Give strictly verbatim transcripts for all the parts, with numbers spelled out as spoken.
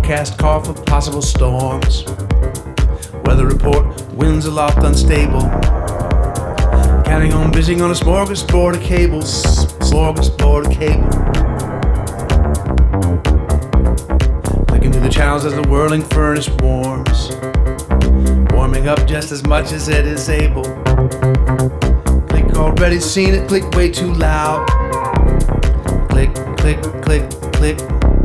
forecast call for possible storms. Weather report, winds aloft unstable. Counting on busy on a smorgasbord of cables, smorgasbord of cable. Clicking through the channels as the whirling furnace warms, warming up just as much as it is able. Click, already seen it, click way too loud. Click, click, click, click.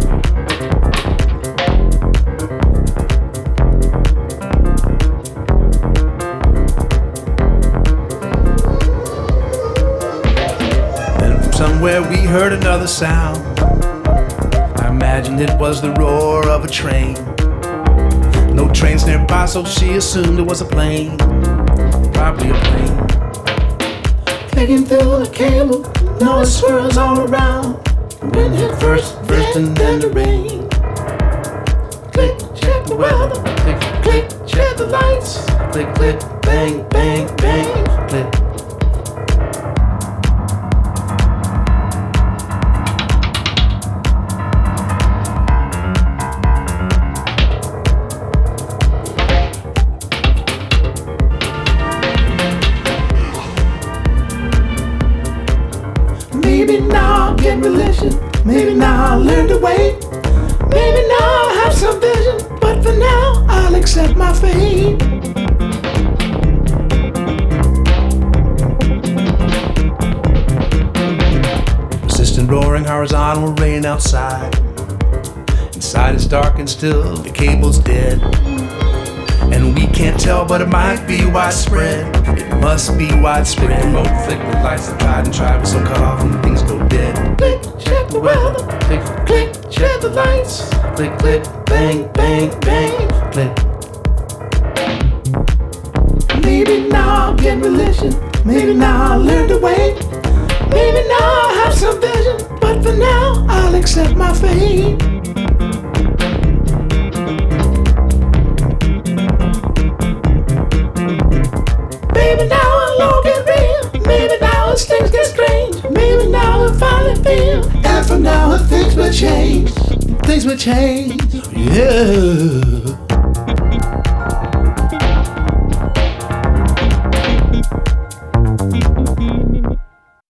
Somewhere we heard another sound. I imagined it was the roar of a train. No trains nearby, so she assumed it was a plane. Probably a plane. Clicking through the cable, noise swirls all around. Wind hit first, first and then the rain. Click, check the weather. Click, click, check the lights. Click, click, bang, bang, bang. Click. Maybe now I'll get religion. Maybe now I'll learn to wait. Maybe now I'll have some vision. But for now, I'll accept my fate. Persistent roaring horizontal rain outside. Inside it's dark and still, the cable's dead. And we can't tell, but it might be widespread. It must be widespread. Remote flick the lights that tried and tried, but so cut off and things go dead. Click, check the weather. Click, click, check the lights. Click, click, bang, bang, bang. Click. Maybe now I'll get religion. Maybe now I'll learn to wait. Maybe now I'll have some vision. But for now, I'll accept my fate. Maybe now I'll all get real. Maybe now as things get strange. Maybe now I'll finally feel. And from now on things will change. Things will change. Yeah.